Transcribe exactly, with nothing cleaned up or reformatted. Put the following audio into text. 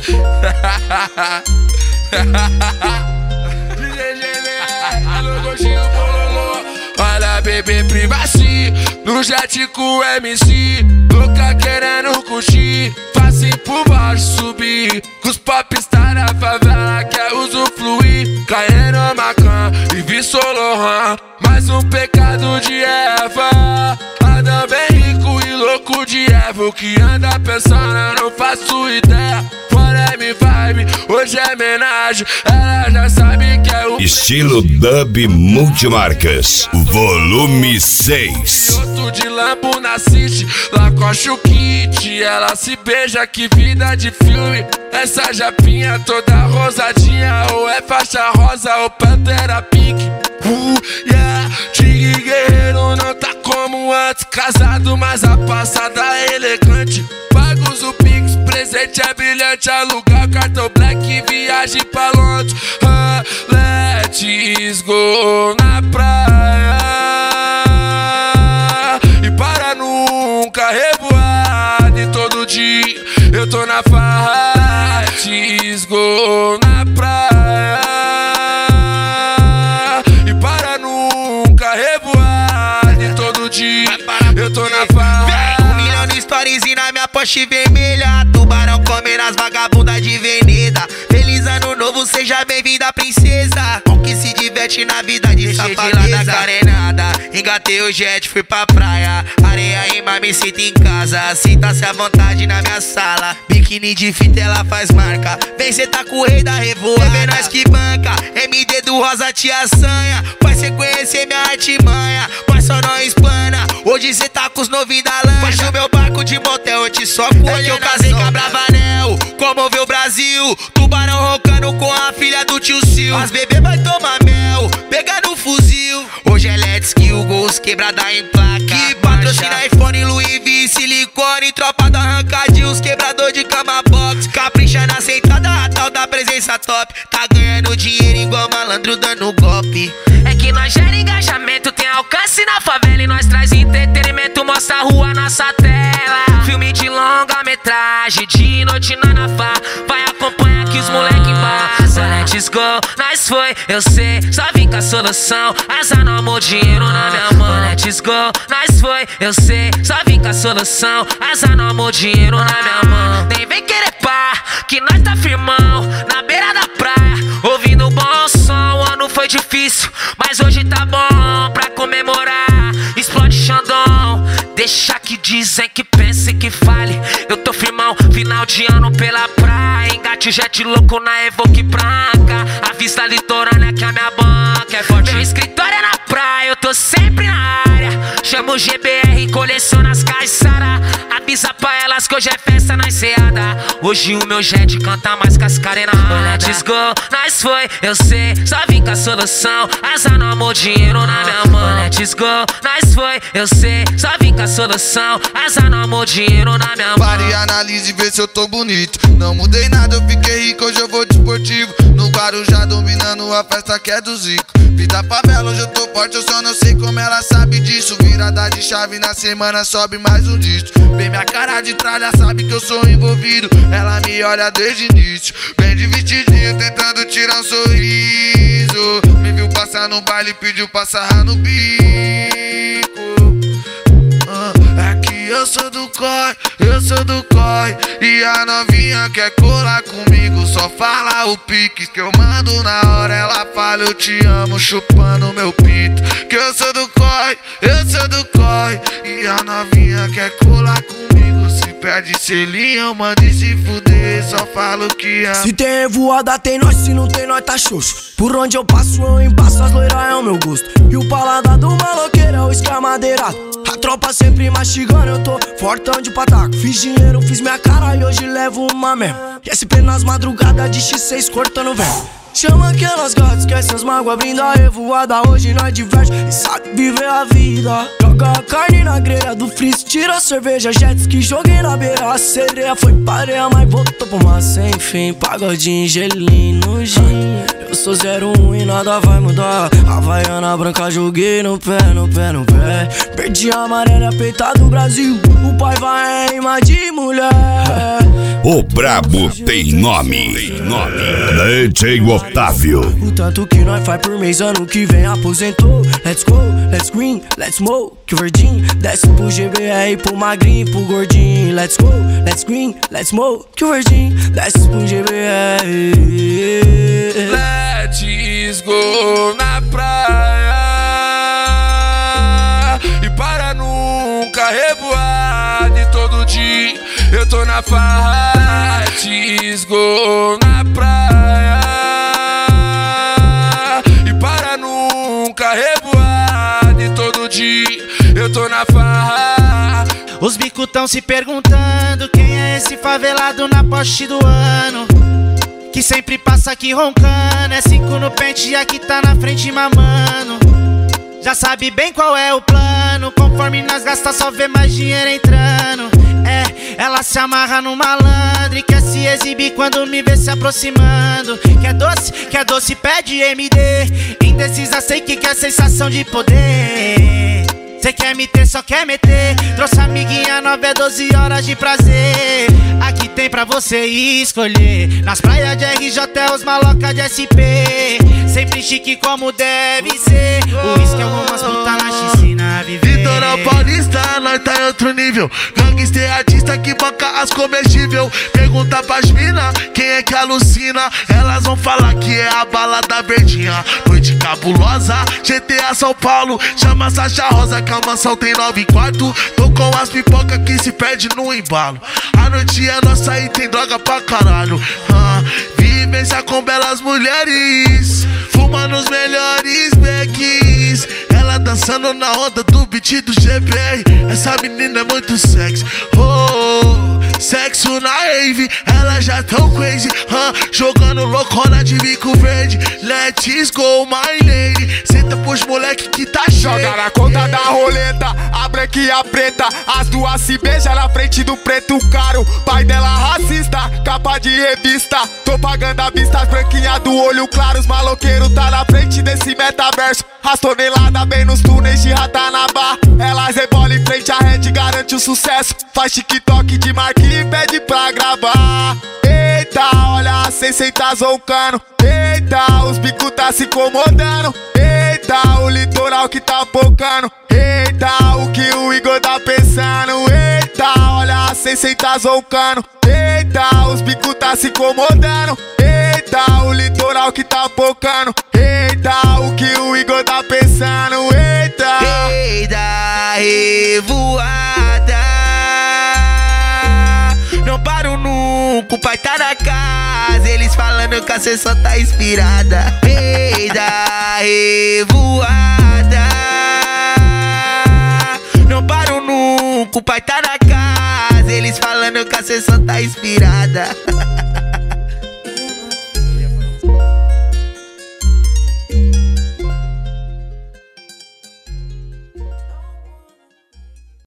D J Gelé, alô Gostinho Bololô. Olha bebê privacy, no jet com o M C. Louca querendo curtir, facinho por baixo subir. Com os popstar da favela quer usufruir. Caindo Macan e vi Solohan. Mais um pecado de Eva. Adam bem rico e louco de Eva. O que anda pensando eu não faço ideia. Fora M Vibe, hoje é homenagem. Ela já sabe que é o estilo dub multimarcas, volume seis. Piloto de Lambo na City, lá coxa o kit. Ela se beija, que vida de filme. Essa japinha toda rosadinha, ou é faixa rosa ou pantera pink. Uh, yeah, Tigre guerreiro não tá como antes. Casado, mas a passada é elegante. Pagos o Pix, presente é brilhante. Alugar cartão black, viagem pra Londres. uh, Let's go na praia e para nunca revoar. E todo dia eu tô na farra. Let's go na praia e para nunca revoar. E todo dia eu tô na farra. Um milhão de stories e na minha Porsche vermelha. Tubarão comendo as vagabundas de Veneda. Feliz ano novo, seja bem-vinda, princesa. Com que se diverte na vida de safadeza. Da carenada, engatei o jet, fui pra praia. Areia em mar, me sinto em casa. Sinta-se à vontade na minha sala. Biquíni de fita, ela faz marca. Vem cê tá com o rei da revoada. É nós que banca, M D do Rosa te assanha. Vai cê conhecer minha artimanha, mas só não explana. Hoje cê tá com os novinhos da lancha. Faz o meu barco de motel, eu te soco. É que eu casei com a Bravanel, comoveu o Brasil. Tubarão roncando com a filha do tio Sil. As bebê vai tomar mel, pegar no fuzil. Hoje é Let's Kill, gols quebrada em placa. Que patrocina iPhone, Louis V, silicone. Tropa da arrancadinha, os quebrador de cama box. Capricha na sentada, a tal da presença top. Tá ganhando dinheiro igual malandro dando golpe. É que nós gera engajamento, tem alcance na favela. E nós traz entretenimento, mostra a rua, nossa tela. Filme de longa metragem, de noite na nafá. Vai acompanhar que os moleque embaça. Let's go, nós foi, eu sei, só vim com a solução. Azar no amor, dinheiro na minha mão. Let's go, nós foi, eu sei, só vim com a solução. Azar no amor, dinheiro na minha mão. Nem vem querer pá, que nós tá firmão. Na beira da praia, ouvindo um bom som. O ano foi difícil, mas hoje tá bom pra comemorar. Explode Xandão, deixa que dizem, que pense, que fale. Eu tô firmão, final de ano pela praia. Engate jet louco na Evoque branca. A vista litorânea que a minha banca é forte. Meu escritório é na praia, eu tô sempre na área. Chamo o G B R, coleciona as caixara. Avisa pra elas que hoje é festa na enseada. Hoje o meu jet canta mais que as carenadas. Let's go, nós foi, eu sei, só vim com a solução. Azar no amor, dinheiro na minha mão. Let's go, nós foi, eu sei, só vim com a solução. Azar no amor, dinheiro na minha mão. Pare e analise e vê se eu tô bonito. Não mudei nada, eu fiquei rico, hoje eu vou de esportivo. No Guarujá dominando a festa que é do Zico. Vida favela, hoje eu tô forte, eu só não sei como ela sabe disso. Virada de chave na semana, sobe mais um disco. Vem minha cara de tralha, sabe que eu sou envolvido. Ela me olha desde o início, bem de vestidinho, tentando tirar um sorriso. Me viu passar no baile, pediu pra sarrar no bico. É que eu sou do corre, eu sou do corre. E a novinha quer colar comigo, só fala o pique que eu mando na hora. Ela fala eu te amo, chupando meu pinto. Que eu sou do corre, eu sou do corre. E a novinha quer colar comigo, se perde selinho, eu mando e se fuder. Só falo que amo. Se tem revoada tem nós, se não tem nós tá xoxo. Por onde eu passo eu embaço, as loiras é o meu gosto. E o paladar do maloqueiro é o escamadeirado. A tropa sempre mastigando, eu tô fortão de pataco. Fiz dinheiro, fiz minha cara e hoje levo uma mesmo. S P nas madrugadas de X seis cortando velho. Chama aquelas gatas, esquece as mágoas, brinda a revoada. Hoje nós diverte e sabe viver a vida. Joga a carne na grelha do freeze, tira a cerveja, jets que joguei na beira. A sereia foi pareia, mas voltou pro mar sem fim. Pagodinho, gelinho no gin. Eu sou zero um e nada vai mudar. Havaiana branca, joguei no pé, no pé, no pé. Perdi a amarela, peita do Brasil. O pai vai em rima de mulher. O brabo tem nome. Tem nome. D J Otávio. O tanto que nós faz por mês, ano que vem aposentou. Let's go, let's green, let's smoke, que verdinho. Desce pro G B R, pro magrinho, pro gordinho. Let's go, let's green, let's smoke, que verdinho. Desce pro G B R. Let's go na praia e para nunca revoar. De todo dia eu tô na farra. Let's go na praia e para nunca revoar. De todo dia eu tô na farra. Os bico tão se perguntando quem é esse favelado na Porsche do ano, que sempre passa aqui roncando. É cinco no pente e aqui tá na frente mamando. Já sabe bem qual é o plano, conforme nós gasta só vê mais dinheiro entrando. É, ela se amarra no malandro e quer se exibir quando me vê se aproximando. Quer doce, quer doce, pede M D. Indecisa, sei que quer sensação de poder. Cê quer me ter, só quer meter. Trouxe amiguinha nove é doze horas de prazer. Aqui tem pra você escolher. Nas praias de R J é os maloca de S P. Sempre chique como deve ser. O uísque algumas puta na piscina viver. Litoral Paulista, nós tá em outro nível. Gangster artista que banca as comestível. Pergunta pras mina, quem é que alucina? Elas vão falar que é a balada verdinha. Noite cabulosa, G T A São Paulo. Chama Sacha Rosa que a mansão tem nove quartos. Tô com as pipoca que se perde no embalo. A noite é nossa e tem droga pra caralho. ah, Vivência com belas mulheres, fuma nos melhores becks. Ela dançando na onda do beat do G B R. Essa menina é muito sexy. Oh, sexo na rave, ela já tão crazy. uh, Jogando loucona de bico verde. Let's go, my lady. Senta pros moleque que tá cheio. Joga na conta da roleta, a branca e a preta. As duas se beijam na frente do preto caro. Pai dela racista, capa de revista. Tô pagando a vista, as branquinhas do olho claro. Os maloqueiros tá na frente desse metaverso. As toneladas bem nos túneis de Ratanabá. Elas rebolam em frente à rede, garante o sucesso. Faz TikTok de marquinha e pede pra gravar. Eita, olha a cem tá zoncando. Eita, os bico tá se incomodando. Eita, o litoral que tá focando. Eita, o que o Igor tá pensando. Eita, olha a cem tá zoncando. Eita, os bico tá se incomodando. Eita, o litoral que tá focando. Eita, o que o Igor tá pensando. Eita, Eita, revoada. Não paro nunca, o pai tá na casa. Eles falando que a cê só tá inspirada. Eita, revoada. Não paro nunca, o pai tá na casa. Eles falando que a cê só tá inspirada.